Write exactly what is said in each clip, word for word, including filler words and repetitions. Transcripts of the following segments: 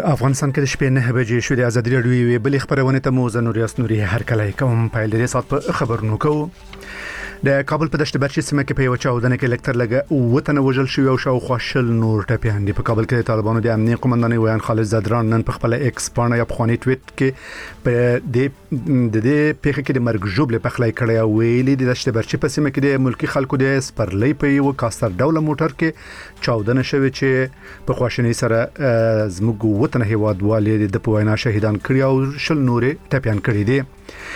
افغانستان کې د شپې نه بجې شو د ازادي راډیو یوې بلې خبرونه ته مو زنور یاسنوري هر کله کوم په لري سات په خبرونو کوو. د کابل په دشت برشي سیمه کې په یو چاودنه کې لکتر لګه وطن وجل شو او شاوخوا شل نور ټپیان دي. په کابل کې د طالبانو د امنیت قومندان ویان خالد زدران نن په خپل ایکس باندې یا بخوانی ټویټ کې په د د دې پیښه کې د مرګ جوړ په خلای کړی ویلي د دشت برشي په سیمه کې د ملکی خلکو د سپرلې په یو کاستر ډول موټر کې چاودنه شوه چې په خواشنی سره زموږ وطن هیواد والي د په وینا شهیدان کړی او شل نور ټپیان کړی دي.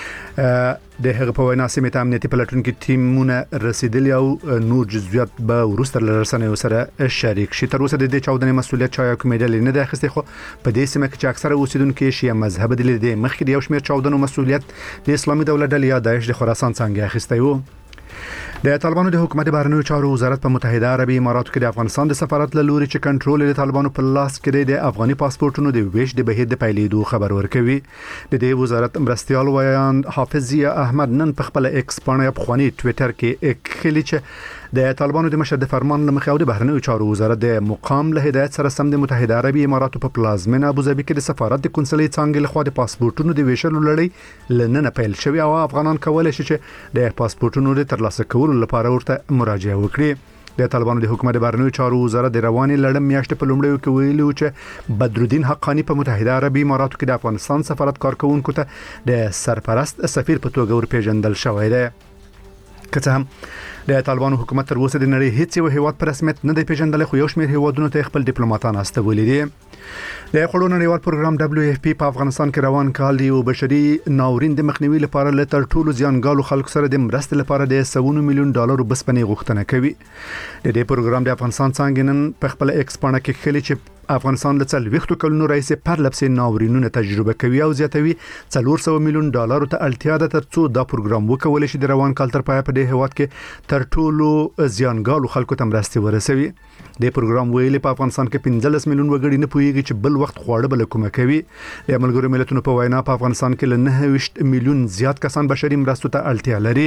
د هغه په وینا سیمه ته امنیتي پلاتونکو ټیمونه رسیدلی او نور جزئیات به ورسته لرسنه سره شریک شي. تر اوسه د دې چاودنې مسولیت چا کومه ډلې نه ده اخیسته، خو په دې سیمه کې چې اکثره اوسیدونکو شیعه مذهب دي د مخکې د یو شمېر چاودنو مسولیت د اسلامي دولت ډلې یا داعش د خراسان څنګه اخیسته وو. د طالبانو د حکومت بهرنیو چارو وزارت په متحده عربي اماراتو کې د افغانستان د سفارت له لوري چې کنټرول د طالبانو په لاس کې د افغاني پاسپورتونو د ویش د بهیر د پیلېدو خبر ورکوي. د دې وزارت مرستيال ویان حافظ احمد نن په خپل ایکس باندې په خواني ټویټر کې اکلی چې د طالبانو د مشر د فرمان لمخې او د بهرنیو چارو وزارت د مقام له هدایت سره سم د متحده عربي اماراتو په پلازمینه ابوظبي کې د سفارت د کنسولي څنګه له خوا د پاسپورتونو د ویشلو لړۍ لننه پیل شوی او افغانان کولای شي چې د پاسپورتونو د ترلاسه کولو لپاره ورته مراجعه وکړي. د طالبانو د حکومت بهرنیو چارو وزارت د رواني لړم میاشت په لومړیو کې ویلو چې بدرالدین حقانی په متحده عربي اماراتو کې د افغانستان سفارت کارکونکو ته د سرپرست سفیر په توګه ورپېژندل شوی دی. که هم د طالبانو حکومت تر اوسه د نړۍ هیڅ یو هیواد په رسمیت نه دی پیژندل، خو یو شمېر هیوادونو ته خپل ډیپلوماټان استولي دي. د خړو نړیوال پروګرام دبليو اف پی په افغانستان کې روان کال دی او بشري ناورین د مخنیوي لپاره له تر ټولو زیانګالو خلکو سره د مرستې لپاره د سوونه میلیون ډالر بسپنې غوښتنه کوي. د دې پروګرام د افغانستان څنګه نن په خپل ایکس باندې کې خلی چې افغانستان له څلويختو کلونو راځي پر لپسې ناورینونه تجربه کوي او زیاتوي څلور سوه میلیون ډالر ته اړتیا ده ترڅو دا پروګرام وکول شي د روان کال تر پای په دې هواد کې تر ټولو زیانګالو خلکو ته مرستې ورسوي. د پروګرام ویلي په افغانستان کې پنځلس میلیون وګړي نه پوهیږي چې بل وخت خواړه بل کومه کوي. د ملګرو ملتونو په وینا په افغانستان کې له نهه میلیون زیات کسان بشري مرستو ته اړتیا لري.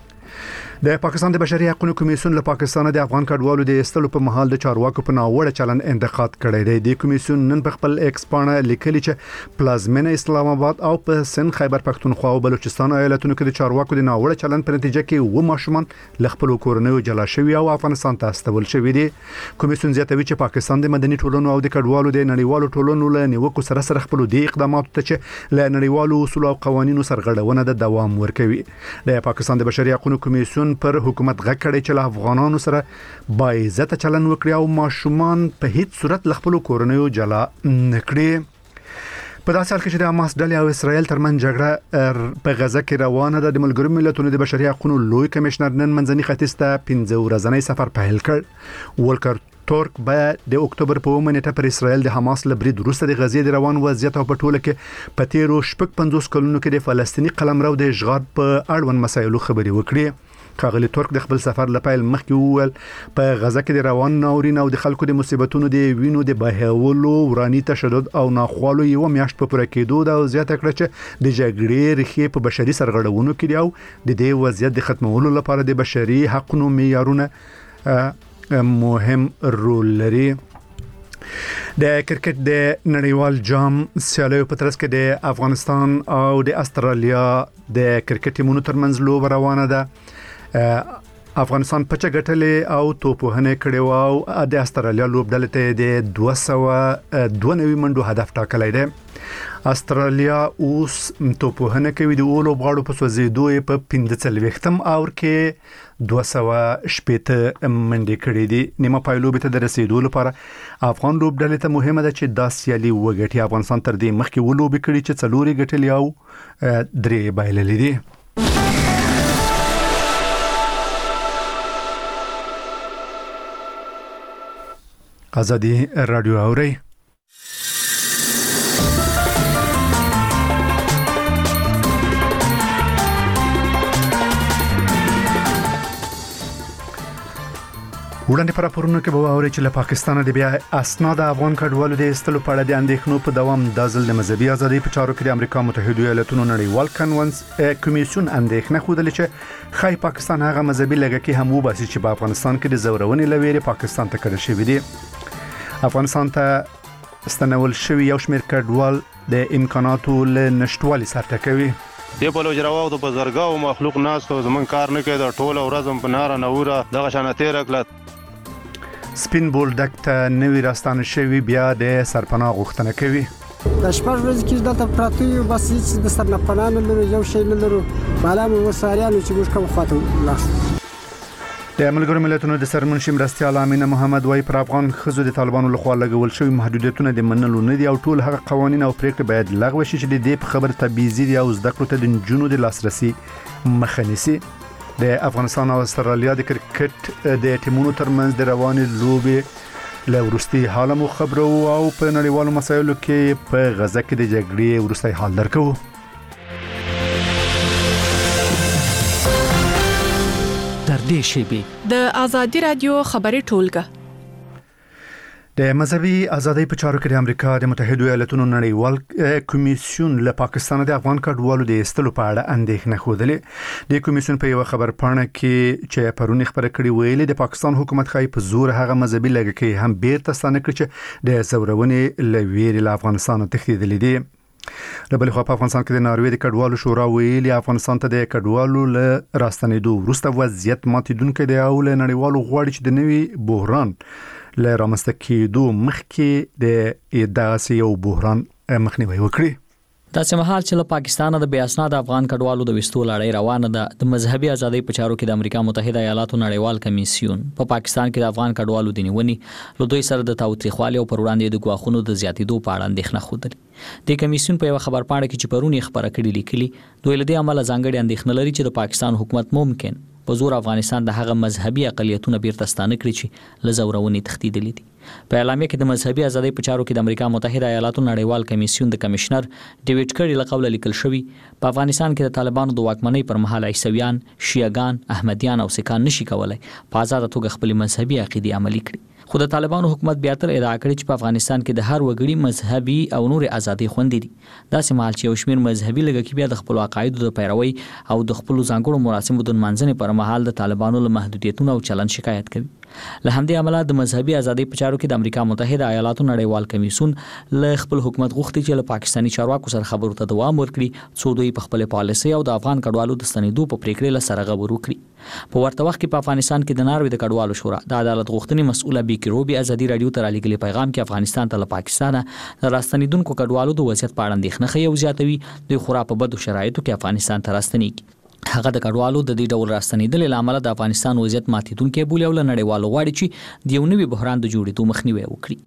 د پاکستان د بشري حقوقو کمیسیون له پاکستان د افغان کډوالو د استلو په محل د چارواکو په ناوړه چلند انتقاد کړی دی. د کمیسیون نن په خپل ایکس باندې لیکلي چې پلازمینه اسلام آباد او په سند خیبر پختونخوا او بلوچستان ایالتونو کې د چارواکو د ناوړه چلند په نتیجه کې و ماشومان له خپل کورنیو جلا شوي او افغانستان ته استول شوي دي. کمیسیون زیاتوي چې پاکستان د مدني ټولنو او د کډوالو د نړیوالو ټولنو له نیوکو سره سره خپل د اقداماتو ته چې له نړیوالو اصول او قوانینو سرغړونه د دوام ورکوي. د پاکستان د بشري حقوقو کمیسیون پر حکومت غږ کړی چې له افغانانو سره با عزت چلند وکړي او ماشومان په هیڅ صورت له خپل کورنیو جلا نکړي. په داسې حال کې چې د حماس ډلې او اسرائیل ترمنځ جګړه په غزه کې روانه ده، د ملګرو ملتونو د بشري حقوقو لوی کمشنر نن منځني ختیځ ته پنځه ورځنی سفر پیل کړ. ولکر تورک به د اکتوبر په اومه نیټه پر اسرائیل د حماس له برید وروسته د غزې د روان وضعیت او په ټوله کې په تیرو شپږ پنځوس کلونو کې د فلسطیني قلمرو د اشغال په اړوند مسایلو خبرې وکړي. کاغلی تورک د خپل سفر لپاره مخکې وویل په غزه کې د روان ناورین او د خلکو د مصیبتونو د وینو د بهولو ورانی تشدد او ناخوالو یو میاشت په پوره کېدو دا زیاته کړه چې د جګړې ریښې په بشري سرغړونو کې دی او د دې وضعیت د ختمولو لپاره د بشري حقوقو معیارونه مهم رول لري. د کرکټ د نړیوال جام سیالیو په ترڅ کې د افغانستان او د استرالیا د کرکټ ټیمونو ترمنځ لوبه روانه ده. افغانستان پچه ګټلې او توپوهنه کړې او د استرالیا لوبډلې ته د دوه سوه دوه نوي منډو هدف ټاکلی دی. استرالیا اوس توپوهنه کوي د اولو غاړو په سوځېدو په پنځه څلوېښتم اور کې دوه سوه شپېته منډې کړې دي. نیمه پای لوبې ته د رسېدو لپاره افغان لوبډلې ته مهمه ده چې دا سیالي وګټي. افغانستان تر دې مخکې ولوبې کړي چې څلورې ګټلې او درې بایللې دي. ازادي رادیو اوري وړاندې پر راپورونو کې به اوري چې له پاکستان د بیا اسناد افغان کډوالو د استلو په اړه د اندېښنو په دوام د ځل د مذهبي ازادي په چارو کې د امریکا متحده ایالاتونو نړیوال کنونس کمیسیون اندېښنه خوده چې خای پاکستان هغه مذهبي لږه هم وباسي چې په افغانستان کې د زورونې لويري پاکستان ته کړی شوی دی. افغانستان ته ستنول شوی یو شمېر کډوال د امکاناتو له نشټوالي سره ټکوي. دی په لوجرا وخت په زرګاو مخلوق ناس ته زمون کار نه کوي، د ټوله ورځ په ناره نوره دغه شانه تیر کړه. سپین بولډک ته نوی راستانه شوی بیا د سرپناه غوښتنه کوي. د شپږ ورځې کې دلته پراته یو، بس هیڅ د سرپناه نه لرو، یو شی نه لرو، بالا مو وساریانو چې موږ کوم خواته لاړو. د ملګرو ملتونو د سرمنشي مرستیال امینه محمد وايي پر افغان ښځو د طالبانو لخوا لګول شوی محدودیتونه د منلو نه دي او ټول هغه قوانین او پریکړې باید لغوه شي چې د دې په خبر تبعیضي دي او زده کړو ته د نجونو د لاسرسي مخه نیسي. د افغانستان او استرالیا د کرکټ د ټیمونو ترمنځ د روانې لوبې له وروستي حال مو خبرو او په نړیوالو مسایلو کې په غزه کې د جګړې وروستي حال درکو. د آزادی رادیو خبري ټولګه. د مذهبي ازادۍ په چارو کې د امریکا د متحده ایالاتونو نړیوال کمیسیون له پاکستان د افغان کډوالو د ایستلو په اړه اندېښنه خوده. د کمیسیون په یو خبر پاڼه کې چې پرونی خبره کړې ویلي د پاکستان حکومت خای په زور هغه مذهبي لږکي هم بیرته ستانه کړ چې د زورونې لویری له افغانستان تښتیدلې دي. د بل خوا په افغانستان کې د ناروې د کډوالو شورا ویلي افغانستان ته د کډوالو له راستنېدو وروسته وضعیت ماتیدونکو دی او له نړیوالو غواړي چې د نوي بحران له رامنځته کېدو مخکې د داسې یو بحران مخنیوي وکړي. داسې مهال چې له پاکستان د بیا اسناد افغان کډوالو د وستو لړۍ روانه ده، د مذهبي ازادۍ په چارو کې د امریکا متحده ایالاتو نړیوال کمیسیون په پا پاکستان کې د افغان کډوالو د نیونې له دوی سره د تاوتریخوالي او پر وړاندې د ګواښونو د زیاتېدو په اړه اندېښنه خوده. د کمیسیون په یو خبر پاڼه کې چې پرونی خبره کړې لیکلي دوی له دې عمله ځانګړي اندېښنه لري چې د پاکستان حکومت ممکن په زور افغانستان د هغه مذهبي اقلیتونو بیرته ستانه کړي چې له زورونې تښتیدلي دي. په اعلامیه کې د مذهبي ازادۍ په چارو کې د امریکا متحده ایالاتو نړیوال کمیسیون د کمشنر ډیوډ کری له قوله لیکل شوی په افغانستان کې د طالبانو د واکمنۍ پر مهال عیسویان، شیعاګان، احمدیان او سکان نشي کولای په آزاد توګه خپل مذهبي عقیده عملي کړي. خو د طالبانو حکومت بیا تر ادعا کړې چې په افغانستان کې د هر وګړي مذهبي او نور ازادي خوندې دي. داسې مهال چې یو شمېر مذهبي لږکي بیا د خپل عقایدو د پیروي او د خپل ځانګړو مراسمو د منځنۍ پر مهال د طالبانو له محدودیتونو او چلن شکایت کوي. له همدې عمله د مذهبي ازادۍ په چارو کې د امریکا متحده ایالاتو نړیوال کمیسیون له خپل حکومت غوښتي چې له پاکستاني چارواکو سره خبرو ته دوام ورکړي څو دوی په خپل پالیسي او د افغان کډوالو د ستنېدو په پریکړې له سره غبرګون وکړي. په ورته وخت کې په افغانستان کې د ناروې د کډوالو شورا د عدالت غوښتنې مسؤله بیکی روبي ازادي رادیو ته رالیږلي پیغام کې افغانستان ته له پاکستانه د راستنېدونکو کډوالو د وضعیت په اړه اندېښنه ښیي او زیاتوي دوی خورا په بدو شرایطو کې افغانستان ته راستنېږي. هغه د کډوالو د دې ډول راستنېدل له امله د افغانستان وضعیت ماتیدونکي بولي او له نړیوالو غواړي چې د یو نوي بحران د جوړېدو مخنیوي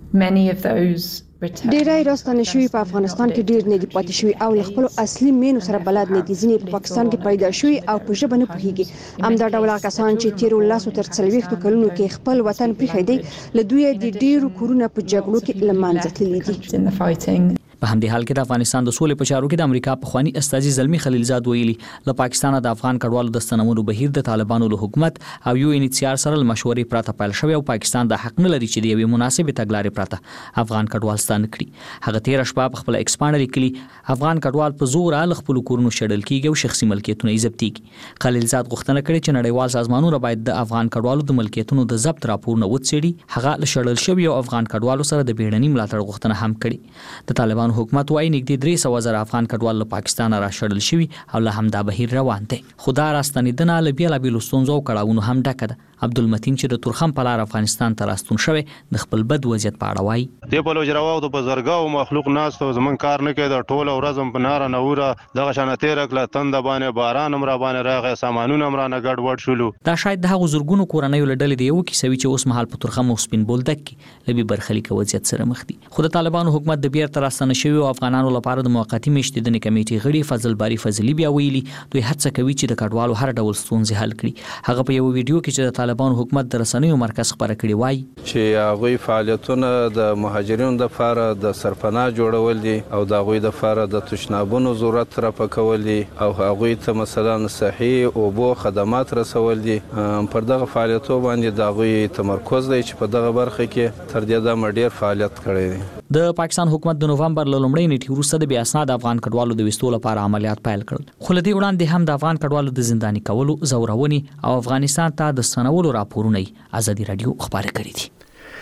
وکړي. ډیری راستنه شوی په افغانستان کې ډیر نه دي پاتې شوی او له خپل اصلي مینو سره بلد نه دي. ځینې په پاکستان کې پیدا شوی او په ژبه نه پوهیږي. همدا ډول کسان چې تیر ولاسو تر څلويختو کلونو کې خپل وطن پرېښی دی له دوی د ډیرو کورونه په جګړو کې لمانځه تللي دي. په همدې حال کې د افغانستان د سولې په چارو کې د امریکا پخوانی استازي زلمی خلیلزاد ویلي له پاکستان د افغان کډوالو د ستنولو بهیر د طالبانو له حکومت او یو ان ایچ ار سره مشورې پراته پیل شوی او پاکستان د حق نه لري چې د یوې مناسبې تګلارې پراته افغان کډوال ستانه کړي. هغه تیر شپه په خپل ایکس باندې لیکلي افغان کډوال په زور له خپل کورونو شړل کیږي او شخصي ملکیتونه یې ضبطيږي. خلیلزاد غوښتنه کړې چې نړیوال سازمانونه باید د افغان کډوالو د ملکیتونو د ضبط راپورونه وڅېړي. هغه له شړل شوی او افغان کډوالو سره د بیړني ملاتړ غوښتنه هم کړې. د طالبانو حکومت وايي د درې سوه زره افغان کډوال له پاکستان را شړل شوي او له همدا بهیر روان دي. خو دا راستنېدنه له بېلابېلو ستونزو او کړاوونو هم ډکه ده. عبدالمتین چې د تورخم په لار افغانستان ته راستون شوی د خپل بد وضعیت په اړه وایي. دی په لوجرا وخت په زرګاو مخلوق ناس ته زمون کار نه کوي، د ټوله ورځ په ناره نوره دغه شانه تیر کړه، تند باندې باران هم را باندې راغی، سامانونه هم را نه ګډ وډ شولو. دا شاید د هغو زرګونو کورنیو له ډلې دی یو کیسه وي چې اوس مهال په تورخم او سپین بولدک کې له بې برخلیک وضعیت سره مخ دي. خو د طالبانو حکومت د بیرته راستنه شوي او افغانانو لپاره د موقتي میشتېدنې کمیټې غړي فضل باری فضلي بیا ویلي دوی هڅه کوي چې د کډوالو هر ډول ستونزې حل کړي. هغه په یو ویډیو کې چې د طالبانو حکومت د رسنیو مرکز خبره کړې وایي چې هغوی فعالیتونه د مهاجرینو لپاره د سرپناه جوړول دي او د هغوی لپاره د تشنابونو ضرورت راپکول دي او هغوی ته مثلا صحي اوبو خدمات رسول دي. پر دغه فعالیتو باندې د هغوی تمرکز دی چې په دغه برخه کې تر دې دمه ډیر فعالیت کړی دی. د پاکستان حکومت د نوومبر له لومړۍ نیټې وروسته د بې اسناده افغان کډوالو د ویستو لپاره عملیات پیل کړل. خو له دې وړاندې هم د افغان کډوالو د زنداني کولو، زورونې او افغانستان ته د ستنولو راپورونه ازادي رادیو خبرې کړې دي.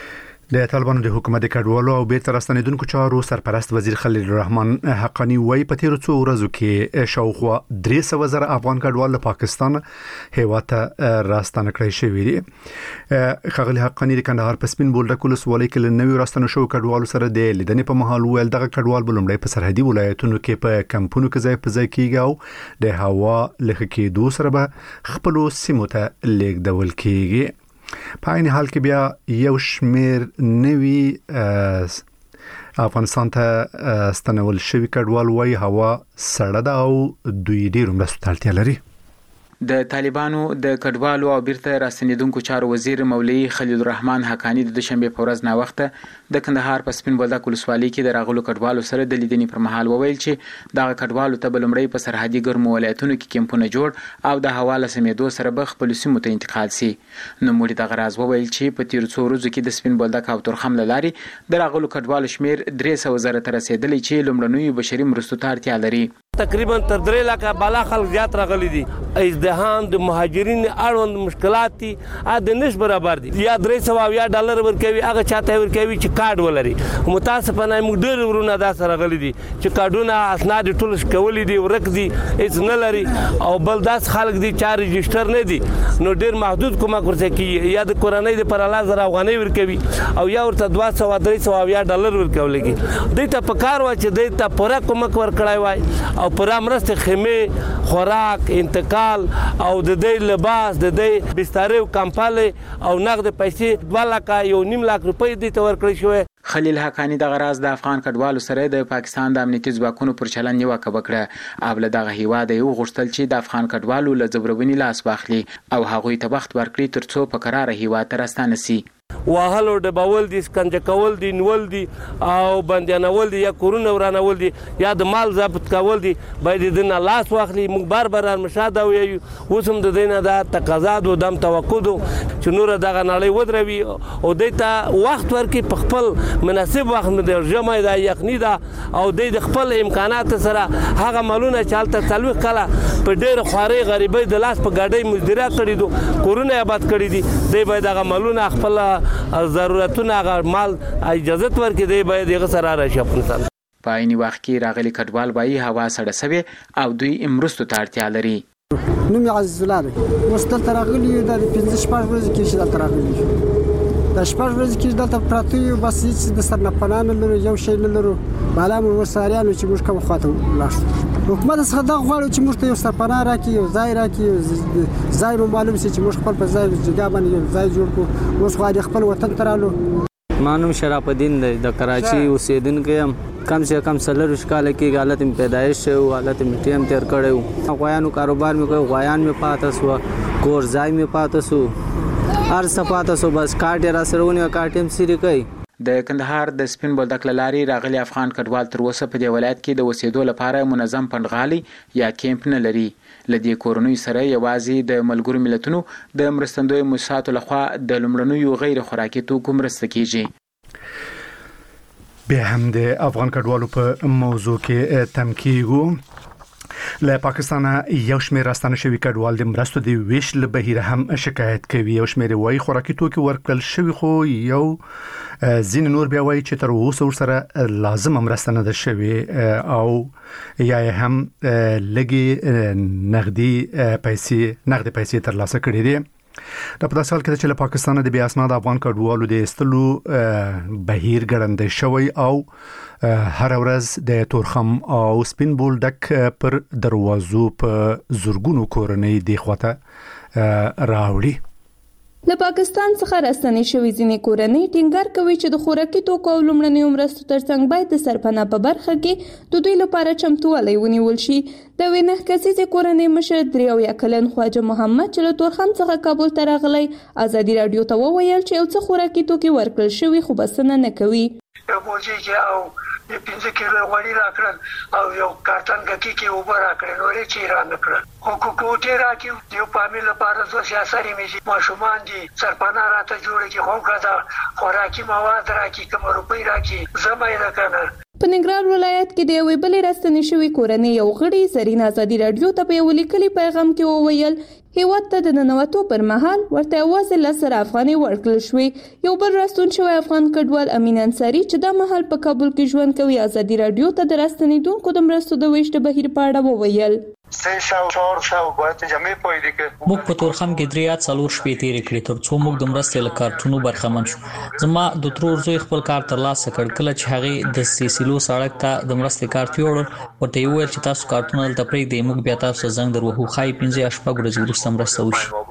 د طالبانو د حکومت د کډوالو او بیرته راستنیدونکو چارو سرپرست وزیر خلیل الرحمن حقانی وایي په تیرو څو ورځو کې شاوخوا درې سوه زره افغان کډوال له پاکستان هیواد ته راستنه کړی شوي دي. ښاغلي حقانی د کندهار په سپین بولدک ولسوالۍ کې له نویو راستنو شوو کډوالو سره د لیدنې په مهال وویل دغه کډوال به لومړی په سرحدي ولایتونو کې په کمپونو کې ځای په ځای کېږي او د هوا له ښه کېدو سره به خپلو سیمو ته لیږدول کېږي. په عین حال کې بیا یو شمیر نوي افغانستان ته ستنول شوي کډوال وایي هوا سړه ده او دوی ډېرو مرستو ته اړتیا لري. د طالبانو د کډوالو او بیرته راستنیدونکو چارو وزیر مولوي خلیل الرحمن حقانی د دوشنبه په ورځ نا وخته د کندهار په سپین بولدک ولسوالۍ کې د راغلو کډوالو سره د لیدنې پر مهال وویل چې دغه کډوالو ته بلمړی په سرحدي ګرمو ولایتونو کې کمپونه جوړ او د هوا له سمېدو سره به خپل سیمو ته انتقال سي. نو مولوي دغه راز وویل چې په تیر څو ورځو کې د سپین بولدک او تورخم لاري د راغلو کډوالو شمیر درې سوه زره ته رسیدلی چې لومړنیو بشري مرستو ته اړتیا لري. تقریبا تر درې لکه بالا خلک زیات راغلي دي. ازدحام د مهاجرین اړوند مشکلات دي د نش برابر دي. یا درې سوه یا ډالر ورکوي هغه چاته ورکوي چې کارت ولري. متاسفانه موږ ډېر ورونه داسې راغلي دي چې کارډونه اسناد ټول شکولي دي ورک دي هیڅ نه لري او بل داس خلک دي چې رجسټر نه دي نو ډېر محدود کومک ورته کوي یا د کورنۍ د پر الله زره افغانۍ ورکوي او یا ورته دوه سوه درې سوه یا ډالر ورکولېږي. دوی ته په کار وای چې دوی ته پوره کومک ورکړی وای او پوره مرستې خیمې خوراک انتقال او د دې لباس د دې بسترې او کمپالې او نقد پیسې دوه لکه یو نیم لاک روپۍ دې ته ورکړی شوی. خلیل حقانی دغه راز د افغان کډوالو سره د پاکستان د امنیتي ځواکونو پر چلند نیوکه وکړه او له دغه هیواد یې وغوښتل چې د افغان کډوالو له ځبرونې لاس واخلي او هغوی ته وخت ورکړي ترڅو په قراره هیواد ته راستانه سي. واهل او ډبول دي سکنجه کول دي نیول دي او بندیانول دي یا کورونه ورانول دي یا د مال ضبط کول دي باید د نه لاس واخلي. موږ بار بار مشاهده ویو اوس هم د دینه د تقاضا د دم توقع دو چې نور دغه نړۍ ودروي او دیتا وخت ورکي په خپل مناسب وخت مې جمع دا یقیني دا او د خپل امکانات سره هغه مالونه چالت تلوي کله په ډېر خواري غریبۍ د لاس په gaډۍ مزدورا کړی دو کورونه آباد کړی دي دی باید هغه مالونه خپل ضرورتونه هغه مال اجازه ورکړي دی باید هغه سره راشي افغانستان. په عین وخت کې راغلي کډوال وایي هوا سړه سوي او دوی مرستو ته اړتیا لري. نوم عزیز الله دی اوس دلته راغلي یو د پنځه شپږ ورځې کې چې دلته راغلي د شپږ ورځې کې دلته پراته یو بس هېڅ د سرنپناه نه لرو یو شی نه لرو بالا مو وساریانو چې موږ کوم خواته ولاړو. حکومت څخه دا غواړو چې موږ ته یو سرپناه راکړي یو ځای راکړي ځای مو معلوم شي چې موږ خپل په ځای جګه باندې یو ځای جوړ کړو. اوس غواړي خپل وطن ته رالو. ما نوم شرف الدین دی د کراچي اوسېدونکی یم. کم سے کم څلوېښت کاله کېږي حالت مې پیدایش شوی و حالت مې ټیم تېر کړی و. غویانو کاروبار مې کوي غویان مې پاته سوه کور ځای مې پاته سو هر څه پاته سو بس کارت یې راسره ونیوه کارت یې هم سیرې کوي. د کندهار د سپین بولدک لارې راغلي افغان کډوال تر اوسه په دې ولایت کې د اوسېدو لپاره منظم پنډغالي یا کیمپ نه لري. لدې کورنۍ سره یوازې د ملګرو ملتونو د مرستندوی موسساتو لخوا د لومړنیو غیر خوراکي توکو مرسته کیږي. به هم د افغان کډوالو په موضوع کې تم کیږو. له پاکستان یو شمېر راستانه شوي کډوال د مرستو د ویش له بهیره هم شکایت کوي. یو شمېر وایي خوراکي توکي ورکړل شوي خو یو ځینې نور بیا وایي چې تر اوسه ورسره لازمه مرسته نه ده شوې او یا هم لږې نغدي پیسې نغدي پیسې ترلاسه کړي دي. دا په داسې حال کې ده چې له پاکستانه د بې اسناده افغان کډوالو د ایستلو بهیر ګړندی شوی او هر ورځ د تورخم او سپین بولدک پر دروازو په زرګونو کورنۍ دی خواته راوړي. له پاکستان څخه راستنې شوې ځینې کورنۍ ټینګار کوي چې د خوراکي توکو او لومړنیو مرستو ترڅنګ باید د سرپناه په برخه کې د دوی لپاره چمتووالی ونیول شي. د یوې نهه کسیزې کورنۍ مشر درې اویا کلن خواجه محمد چې له تورخم څخه کابل ته راغلی ازادي راډیو ته وویل چې یو څه خوراکي توکي ورکړل شوي خو بسنه نه کوي. او د پنځه کیلو غوړي راکړل او یو کارتن ګکی کې اوبه راکړل نورې چې را نه کړل خو کوکوټې راکړي یو فامیل لپاره زو سیاسري مې ماشومان دي سرپناه راته جوړه کې خو کړه خوراکي مواد راکړي کوم روپۍ راکړي زما یې نه کنه په ننګرهار ولایت کې د یوې بلې راستنې شوې کورنۍ یو غړي زرین ازادي راډیو ته په یو لیکلي پیغام کې وویل هیواد ته د ننوتو پر مهال ورته یوازې لس زره افغانۍ ورکړل شوې. یو بل راستون شوی افغان کډوال امین انصاري چې دا مهال په کابل کې ژوند کوي ازادي راډیو ته د راستنېدونکو د مرستو د ویش د بهیر په اړه وویل موږ په تورخم کې درې یا څلور شپې تېرې کړې تر څو موږ د مرستې له کارتونو برخمن شو. زما د ترور زوی خپل کار ترلاسه کړ کله چې هغې د سیسیلو سړک ته د مرستې کارت یوړ ورته یې وویل چې تاسو کارتونه دلته پرېږدئ موږ بیا تاسو ته زنګ در وهو ښایي پنځه یا شپږ ورځې وروسته مرسته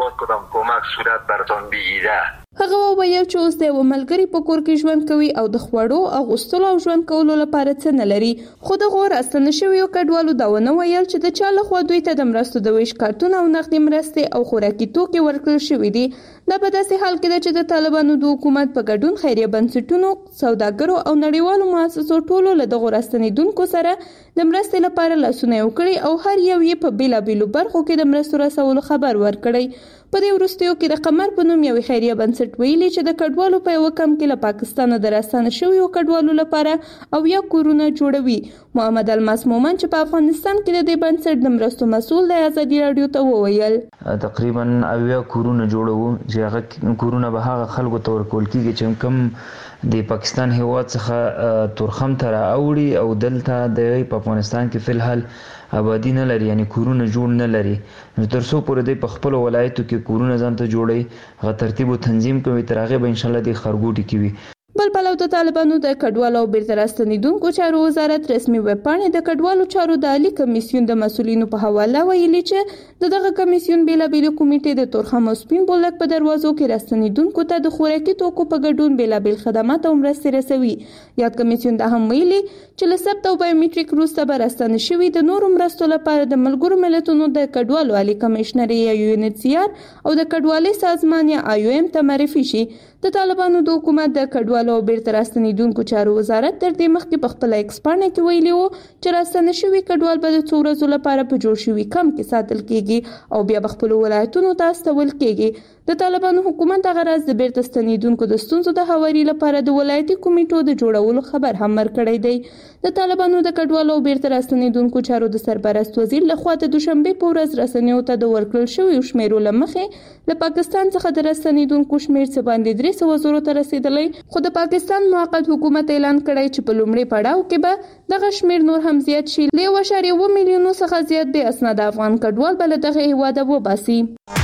وشي. هغه وویل چې اوس د یو ملګري په کور کې ژوند کوي او د خوړو اغوستلو او ژوند کولو لپاره څه نه لري. خو د غور راستنه شویو کډوالو دا ونه ویل چې د چا لخوا دوی ته د مرستو د ویش کارتونه او نقدي مرستې او خوراکي توکي ورکړل شوي دي. دا په داسې حال کې ده چې د طالبانو د حکومت په ګډون خیریه بنسټونو سوداګرو او نړیوالو مؤسسو ټولو له دغو راستنېدونکو سره د مرستې لپاره لاسونه یو کړي او هر یو یې په بیلابیلو برخو کې د مرستو رسولو خبر ورکړی. په دې وروستیو کې د قمر په نوم یو خیریه بنسټ ویلي چې د کډوالو په یو کم کې له پاکستانه د راستنه شویو کډوالو لپاره او یا کورونه جوړوي. محمد الماس مومن چې په افغانستان کې د دې بنسټ د مرستو مسؤل د ازادي راډیو ته وویل تقریبا اویا کورونه جوړو چې هغه کورونه به هغه خلکو ته ورکول کیږي چې کوم د پاکستان هیواد څخه تورخم ته راوړي او دلته د په افغانستان کې فلحال آبادی نه لري یعنی کورونه جوړ نه لري. نو تر څو پورې د په خپل ولایتو کې کورونه ځان ته جوړي غو ترتیب او تنظیم کوي تر هغه به ان شاء الله د خرګوټي کوي. بل پلو د طالبانو د کډوالو او بیرته راستنېدونکو چارو وزارت رسمي ویب پاڼې د کډوالو چارو د عالی کمیسیون د مسولینو په حواله ویلي چې دغه کمیسیون بیلابیل کمیټې د تورخم او سپین بولدک په دروازو کې راستنېدونکو ته د خوراکي توکو په ګډون بیلابیل خدمات او مرستې رسوي. یاد کمیسیون دا هم ویلي چې له ثبت او بایومټریک وروسته به راستنه شوي د نورو مرستو لپاره د ملګرو ملتونو د کډوالو عالی کمشنر یا یو ان ایچ سی آر او د کډوالۍ سازمان یا آی او ایم ته معرفي شي. د طالبانو د حکومت د کډوالو او بیرته راستنېدونکو چارو وزارت تر دې مخکې په خپل ایکس پاڼه کې ویلي وو چې راستنه شوي کډوال به د څو ورځو لپاره په جوړ شوي کمپ کې ساتل کیږي او بیا به خپلو ولایتونو ته استول کیږي. د طالبانو حکومت هغه راز د بیرته ستنېدونکو د ستونزو د هواري لپاره د ولایتي کمیټو د جوړولو خبر هم ورکړی دی. د طالبانو د کډوالو او بیرته راستنېدونکو چارو د سرپرست وزیر لخوا د دوشنبې په ورځ رسنیو ته د ورکړل شویو شمیرو له مخې له پاکستان څخه د راستنېدونکو شمیر څه باندې درې سوه زرو ته رسیدلی. خو د پاکستان موقت حکومت اعلان کړی چې په لومړي پړاو کې به دغه شمیر نور هم زیات شي. له یو اعشاریه اووه میلیونو څخه زیات بې اسناده افغان کډوال به له دغه هیواده وباسي.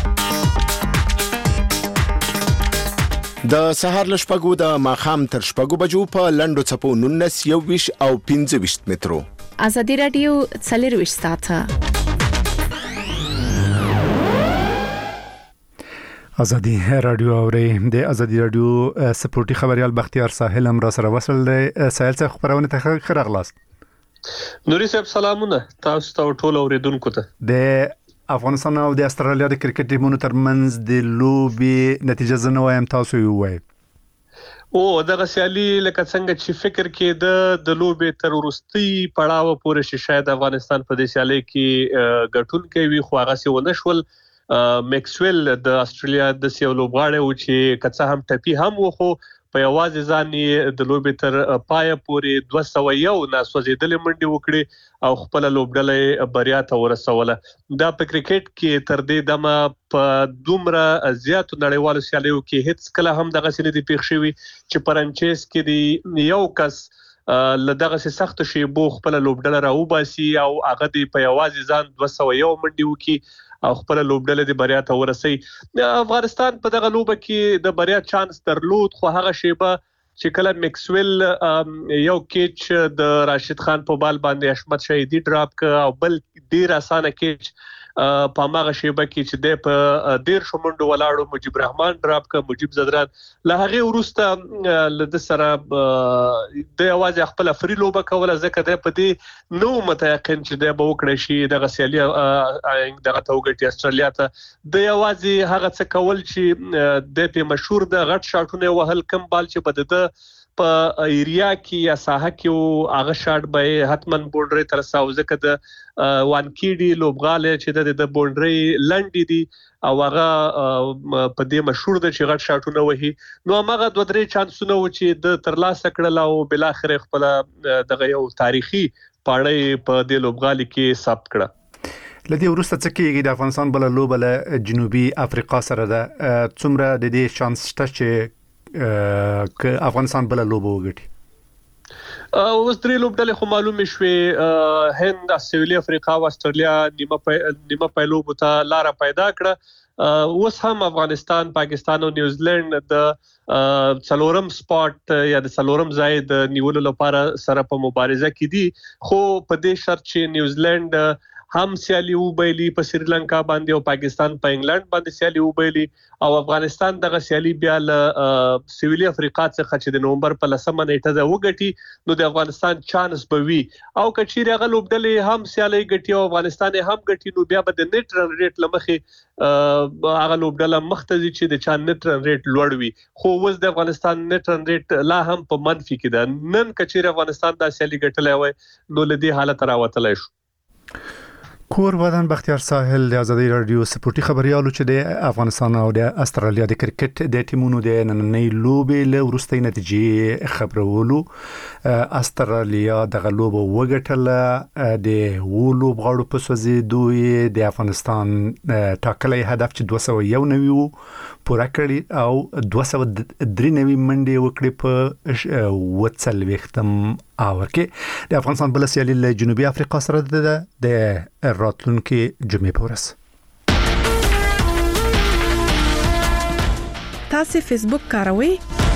د سهار له شپږو د ماښام تر شپږو بجو په لنډو څپو نولس یوویشت او پنځه ویشت مترو. ازادي راډیو څلرویشت ساعته ازادي راډیو اوري د ازادي راډیو سپورتي خبريال بختیار ساحل هم را سره وصل دی. ساحل څخه خبرونه ته خرغلاست. نوري صاحب سلامونه تاسو ته ټول اوریدونکو ته. د افغانستان او د استرالیا د کرکټ ټیمونو ترمنځ د لوبي نتیجه زنه وایم تاسو یې وایي. او دغه سیالي لکه څنګه چې فکر کې د د لوبي تر ورستي پړاو پورې شي شاید افغانستان په دې سیالي کې ګټون کوي خو هغه څه ونشول. میکسویل د استرالیا د سیو لوبغاړي او چې کڅه هم ټپي هم وخو په یوازې ځان د لوبي تر پای پورې دوه سوه یو ناسوځېدلې منډې وکړي او خپل لوبډلې بریا ته ورسوله. دا په کرکټ کې تر دې دمه په دومره زیاتو نړیوالو سیالیو کې هیڅ کله هم دغه سینې دی پیښ شوی چې پرنچیز کې دی یو کس لدغه سخت شی بو خپل لوبډله راوباسي او هغه دی په یوازې ځان دوه سوه یو منډې وکړي او خپل لوبډله د بریا ته ورسي. افغانستان په دغه لوبه کې د بریا چانس درلود خو هغه شیبه چې کله میکسویل یو کیچ د راشد خان په بال باندې حشمت شهیدی ډراپ ک او بل ډیر اسانه کیچ په ماغه شیبه کې چې د په ډیر شومندو ولاړو مجيب رحمان ډراپ ک مجيب زدران له هغه ورسته ل د سره د اواز خپل فری لوبه کوله ځکه د په دې نو متيقن چې د به وکړي شي د غسیالي دغه توګه استرالیا ته د اواز هغه څه کول چې د په مشهور د غټ شاټونه وهل کم بال چې بده په ایریا کې یا ساحه کې هغه شاټ به حتمن بونډري تر ساو ځکه د وانکیډي لوبغاله چې د بونډري لنډي دي او هغه په دې مشهور د چې غټ شاټونه وهي نو هغه دوه درې چانسونه و چې د ترلاسه کړل او بل اخر خپل دغه یو تاریخي پاړې په دې لوبغالي کې ثبت کړه لدی ورسته څه کېږي د افغانستان بل لوبه له جنوبي افریقا سره ده څومره د دې شانس شته چې ک افغانستان بل لوبه وګټي اوس درې لوبډلې خو معلومه شوې هند استرالیا افریقا او استرالیا نیمه نیمه پایلو بوته لار پیدا کړه اوس هم افغانستان پاکستان او نیوزیلند د څلورم سپاټ یا د څلورم ځای د نیولو لپاره سره په مبارزه کې دي خو په دې شرط چې نیوزیلند هم سیالي وبایلی په سریلانکا باندې او پاکستان په انګلند باندې سیالي وبایلی او افغانستان دغه سیالي بیا له سویلي افریقا څخه چې د نومبر په لسمه نیټه ده وګټي نو د افغانستان چانس به وي او کچیر هغه لوبډلې هم سیالي ګټي او افغانستان هم ګټي نو بیا به د نیټ رن ریټ لمخې هغه لوبډله مختزي چې د چا نیټ رن ریټ لوړ وي خو اوس د افغانستان نیټ رن ریټ لا هم په منفي کې ده نن کچیر افغانستان د سیالي ګټلای وای نو لدی حالت راوتلای شو کور ودان بختیار ساحل د ازادي رادیو سپورتي خبريالو چې د افغانستان او د استرالیا د کرکټ د ټیمونو د نننۍ لوبې له ورستۍ نتیجې خبرولو استرالیا د غلوب وګټله د وولو بغاړو په سوزي دوی د افغانستان ټاکلي هدف چې دوه سوه یو نوي وو پوره کړی او دوه سوه درې نوي منډې وکړي په وڅلويختم اور کې د افغانستان بل سیالي له جنوبي افریقا سره ده د راتلونکي جمعې په ورځ تاسو فیسبوک کاروئ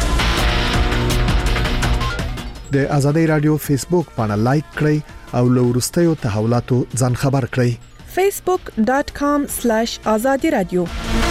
د ازادي رادیو فیسبوک باندې لایک کړئ او له وروستیو تحولاتو ځان خبر کړئ facebook dot com slash azadi radio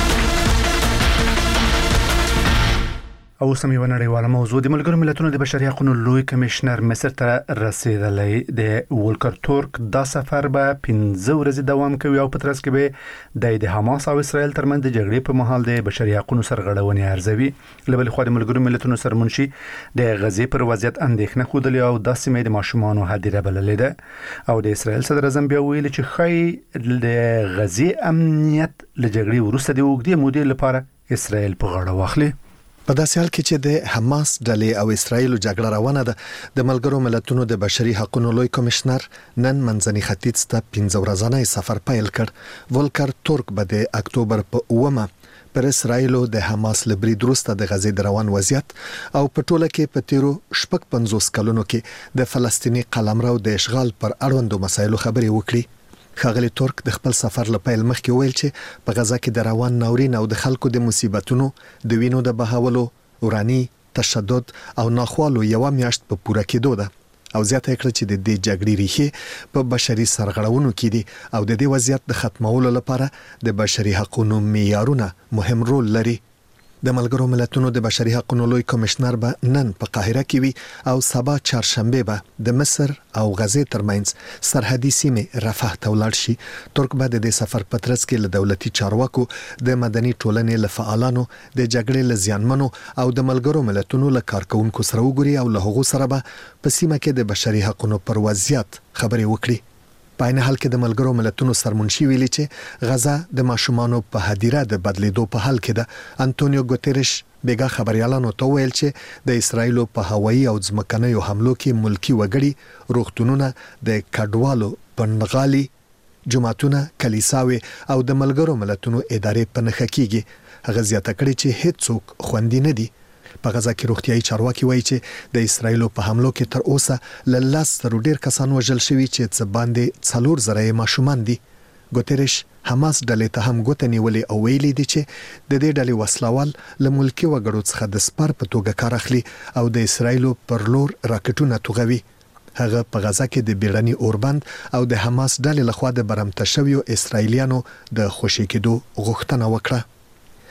او سمې ونړیواله موضوع د ملګرو ملتونو د بشري حقوقو لوی کمشنر مصر ته رسیدلې د ولکر تورک دا سفر به پنځه ورځې دوام کوي او په ترڅ کې به د حماس او اسرائیل ترمنځ د جګړې په مهال د بشري حقوقو سرغړونې ارزوي لبل خو د ملګرو ملتونو سرمنشي د غزې پر وضعیت اندېښنه خوده او د سیمې د ماشومانو هدیره بللې ده او د اسرائیل صدر اعظم بیا ویل چې خی د غزې امنیت له جګړې وروسته د وګړي مودې لپاره اسرائیل په غاړه واخلي په داسې حال کې چې د حماس ډلې او اسرائیل جګړه روانه ده د ملګرو ملتونو د بشري حقوقو لوی کمشنر نن منځني ختیځ ته پنځه ورځنی سفر پیل کړ ولکر تورک به د اکتوبر په اومه پر اسرائیل او د حماس لبري درسته د غزې د روان وضعیت او په ټوله کې په تیرو شپږ پنځوس کلونو کې د فلسطینی قلمرو د اشغال پر اړوندو مسایلو خبرې وکړي خاغلی تورک د خپل سفر لپاره مخکې ویل چې په غزا کې د روان ناورین او د خلکو د مصیبتونو د وینو د بهاولو ورانی تشدد او ناخوالو یو میاشت په پوره کېدو ده او زیاته کړ چې د دې جګړې ریښې په بشري سرغړونو کې دي او د دې وضعیت د ختمولو لپاره د بشري حقوقو معیارونه مهم رول لري د ملګرو ملتونو د بشري حقوقو لوی کمشنر به نن په قاهره کې وي او سبا چهارشنبه به د مصر او غزې ترمنځ سرحدي سیمه رفح ته ولاړ شي ترک به د سفر پترس کې له دولتي چارواکو د مدني ټولنې له فعالانو د جګړې له زیانمنو او د ملګرو ملتونو له کارکونکو سره وګوري او له هغو سره به په سیمه کې د بشري حقوقو پر وضعیت خبرې وکړي په عین حال کې د ملګرو ملتونو سرمنشي ویلي چې غزا د ماشومانو په هدیره د بدلیدو په حال کې ده انټونیو ګوتریش بیګا خبريالانو ته ویل چې د اسرایل په هوایي او ځمکنیو حملو کې ملکی وګړي روغتونونه د کډوالو پندغالي جماعتونه کلیساوي او د ملګرو ملتونو ادارې په نخښه کېږي هغه زیاته کړي چې هیڅ څوک خوندي نه دي په غزا کې روغتيایي چارواکي وایي چې د اسرایل په حملو کې تر اوسه ل لاس تر ډیر کسان وژل شوي چې څه باندې څلور زره ماشومان دي ګوتریش حماس ډلې ته هم ګوتې نیولې او ویلي دي چې د دې ډلې وسلوال له ملکی وګړو څخه د سپار په توګه کار اخلي او د اسرایل پر لور راکټونه توغوي هغه په غزا کې د بیړني اوربند او د حماس ډلې لخوا د برمته شویو اسرایلیانو د خوشی کېدو غوښتنه وکړه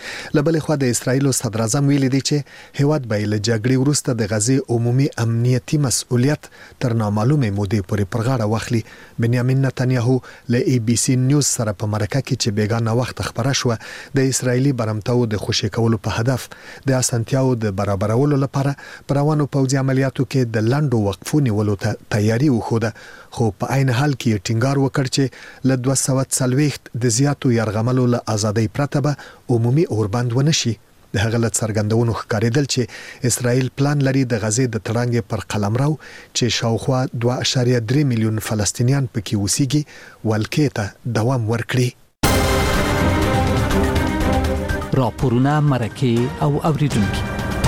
لبل خو د اسرایل صدر اعظم ویلي دی چې هیواد به له جګړې وروسته د غزې عمومي امنیتي مسؤلیت تر نامعلومه مودې پورې پر غاړه واخلي. بنیامین نتنیاهو له ای بي سي نیوز سره په مرکه کې چې بیګانه وخت خبره شو د اسرایلی برمتاو د خوشی کولو په هدف د اسانتیاو د برابرولو لپاره پروانو پوځي عملیاتو کې د لاندو وقفو نیولو ته تیاری وخوده، خو په عین حال کې ټینګار وکړ چې له دوه سوه څلوېښت د زیاتو یرغملو له ازادۍ پرته به عمومي اوربند ونشي. د هغه له څرګندونو ښکارېدل چې اسرائیل پلان لري د غزې د تړانګې پر قلمرو چې شاوخوا دوه اعشاریه درې میلیون فلسطینیان پکې اوسېږي ولکې ته دوام ورکړي. راپورونه، مرکې او اوریدونکي.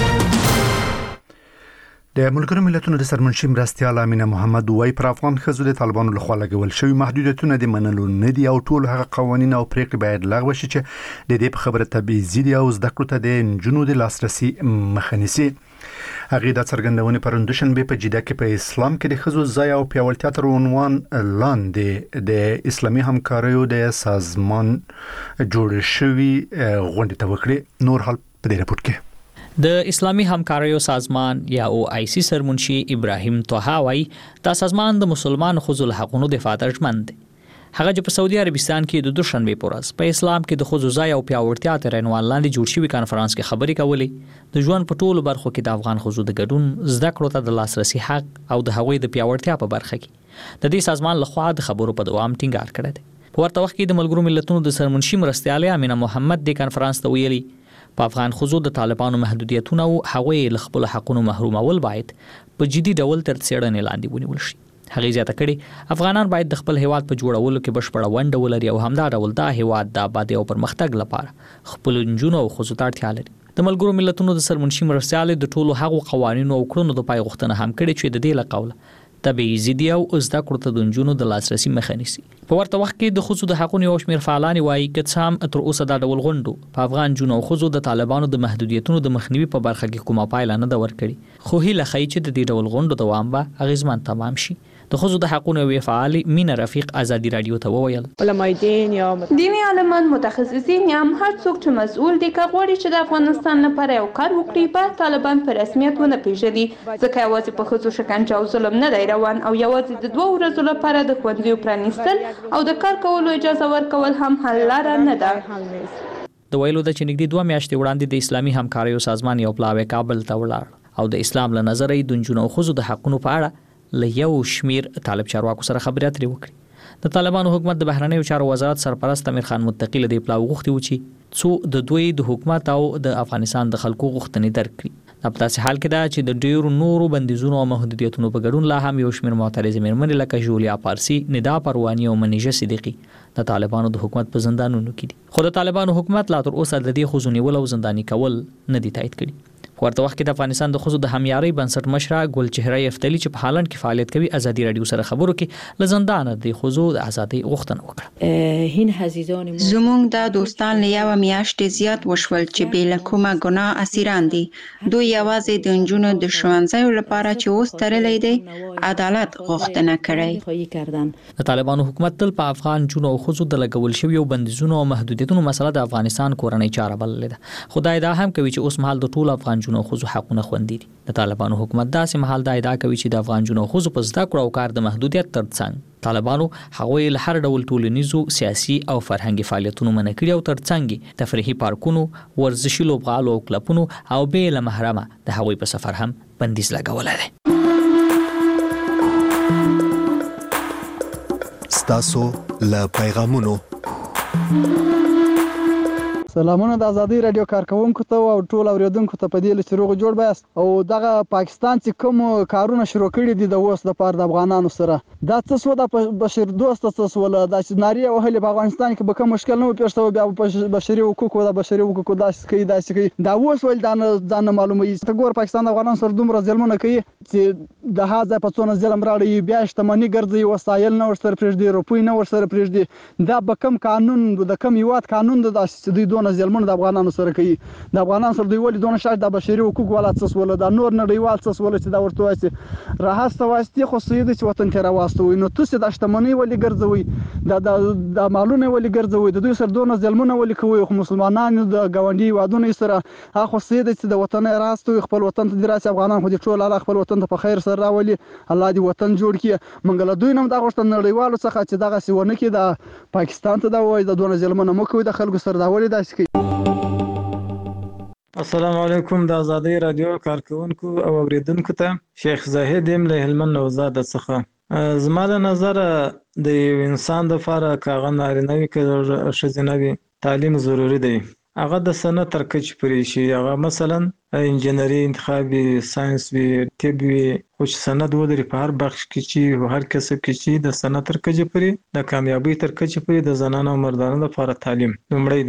د ملګرو ملتونو د سرمنشي مرستیال امینه محمد وای پر افغان ښځو د طالبانو لخوا لګول شوی محدودیتونه د منلو نه دي او ټول هغه قوانین او پریکړې باید لغوه شي چې د دې په خبره تبعیضي دي او زده کړو ته د نجونو د لاسرسي مخه نیسي. هغه د څرګندونې پرون دوشنبه په جده کې په اسلام کې د ښځو ځای او پیاوړتیا تر عنوان لاندې د اسلامي همکاریو د سازمان جوړ شوی غونډه ته وکړي. نور حال په دې راپور کې د اسلامي همکاریو سازمان یا او آی سی سرمنشي ابراهیم طه وايي دا سازمان د مسلمان ښځو له حقوقو دفاع ترجمن دی. هغه چې په سعودي عربستان کې د دوشنبه په ورځ په اسلام کې د ښځو ځای او پیاوړتیا تر عنوان لاندې جوړ شوی کانفرنس کې خبرې کولې. د ژوند په ټولو برخو کې د افغان ښځو د ګډون، زده کړو ته د لاسرسي حق او د هغوی د پیاوړتیا په برخه کې د دې سازمان لخوا د خبرو په دوام ټینګار کړی دی. په ورته وخت کې د ملګرو ملتونو د سرمنشي مرستیال امینه محمد د کانفرنس ته ویلي په افغان ښځو د طالبانو محدودیتونه او هغوی له خپل حقونو محرومول باید په جدي ډول تر څېړنې لاندې ونیول شي. هغه زیاته کړي افغانان باید د خپل هیواد په جوړولو کې بشپړه ونډه ولري او همدا ډول دا هیواد د آبادی او پرمختګ لپاره خپل نجونو او ښځو ته اړتیا لري. د ملګرو ملتونو د سرمنشي مرستیال د ټولو هغو قوانینو او کړنو د پای غوښتنه هم کړې چې د دې له قوله تبعیضي دي او زده کړو ته د نجونو د لاسرسي مخه نیسي. په ورته وخت کې د ښځو د حقوقو یو شمېر فعالان وایي که څه هم تر اوسه دا ډول غونډو په افغان نجونو او ښځو د طالبانو د محدودیتونو د مخنیوي په برخه کې کومه پایله نه ده ورکړې، خو هیله ښیي چې د دې ډول غونډو دوام به اغېزمن تمام شي. د ښځو د حقوقو یو فعال مینه رفیق ازادي رادیو ته وویل علماء دین یا دیني عالمان، متخصصین یا هم هر څوک چې مسؤل دي که غواړي چې د افغانستان لپاره یو کار وکړي باید طالبان په رسمیت ونه پیژني، ځکه یوازې په ښځو شکنجه او ظلم نه دی روان او یوازې د دوه ورځو لپاره د ښوونځیو پرانیستل او د کار کولو اجازه ورکول هم حل لاره نه ده. د ویلو د چې نږدې دوه میاشتې وړاندې د اسلامي همکاریو سازمان یو پلاوی کابل ته ولاړ او د اسلام له نظره یې د نجونو او ښځو د حقونو په اړه له یو شمیر طالب چارواکو سره خبرې اترې وکړي. د طالبانو حکومت د بهرنیو چارو وزارت سرپرست امیر خان متقی له دې پلاو غوښتي و چې څو د دوی د حکومت او د افغانستان د خلکو غوښتنې درک کړي. دا په داسې حال کې ده چې د ډېرو نورو بندیزونو او محدودیتونو په ګډون لا هم یو شمېر معترضې مېرمنې لکه ژولیا پارسي، ندا پرواني او منیژه صدیقي د طالبانو د حکومت په زندانونو کې دي، خو د طالبانو حکومت لا تر اوسه د دې ښځو نیول او زنداني کول نه دي تایید کړي. ورته وخت کې د افغانستان د ښځو د همیارۍ بنسټ مشره ګل چهره یفتلی چې په هالند کې فعالیت کوي ازادي رادیو سره خبرو کې له زندانه د ښځو د ازادۍ غوښتنه وکړه. زموږ د دوستان له یو میاشتې زیات وشول چې بې له کومه ګناه اسیران دي. دوی یوازې د نجونو د ښوونځیو لپاره چې اوس تړلی دی عدالت غوښتنه کړې. د طالبانو حکومت تل په افغان نجونو او ښځو د لګول شویو بندیزونو او محدودیتونو مسله د افغانستان کورنۍ چاره بللې ده، خو دا ادعا هم کوي چې اوس مهال د ټولو افغان نجونو او ښځو حقونه خوندي دي. د طالبانو حکومت داسې مهال دا ادعا کوي چې د افغان نجونو او ښځو په زده کړو او کار د محدودیت ترڅنګ طالبانو هغوی له هر ډول ټولنیزو، سیاسي او فرهنګي فعالیتونو منع کړي او ترڅنګ تفریحي پارکونو، ورزشي لوبغالو او کلبونو او بې له محرمه د هغوی په سفر هم بندیز لګولی دی. ستاسو له پیغامونو سلامونه د ازادي رادیو کارکونکو ته او ټول اوریدونکو ته په دې لسته روغ جوړ بیاست او دغه پاکستان چې کوم کارونه شروع کړي دي د اوس د پاره د افغانانو سره دا څه سو د بشر دوست څه سو له د ناری او هلي په افغانستان کې به کوم مشکل نه پیښته بیا په بشري حقوقو د بشري حقوقو داس کوي داس کوي دا اوس ول دا ځان معلومه ته ګور پاکستان افغانان سره دومره ظلمونه کوي چې د هاذا په څونه ظلم راړي بیا شتمنۍ ګرځي وسایل نه ورسره پرېږدي روپۍ نه ورسره پرېږدي دا به کوم قانون د کوم یوات قانون د داسې دوی دون دونه ځلمن د افغانانو سره کوي د افغانانو سره دوی ولې دونه شاید د بشري حقوق ولا څه ول د نور نړیوال څه ول چې دا ورته وایي راهسته واسطه خو سید چې وطن کې راوستوي نو تاسو د شتمنۍ ولې ګرځوي د د مالونه ولې ګرځوي د دوی سره دونه ځلمن ولې کوي خو مسلمانانو د غونډي وادونه سره هغه سید چې د وطن راستوي خپل وطن ته دراسي افغانان خو دې ټول الله خپل وطن ته په خیر سره راولي الله دې وطن جوړ کړي منګل دوی نم دا غوښتن نړیوالو څخه چې دغه سیونه کې د پاکستان ته دا وایي د دونه ځلمن مو کوي د خلکو سره دا ولې داسې کوي. السلام علیکم د آزادۍ رادیو کارکونکو او اوریدونکو ته شیخ زاهد یم له هلمند نوزاد څخه زما له نظر د یو انسان د لپاره کاغه نارینه وي که ښځینه وي تعلیم ضروری دی هغه د سنت تر کچې پورې شي هغه مثلا انجینری انتخاب وي ساينس وي طب وي خو چې سند ولري په هر بخش کې چې هر کسب کې چې د سنت تر کچې پورې د کامیابی تر کچې پورې د زنانو او مردانو لپاره تعلیم لومړی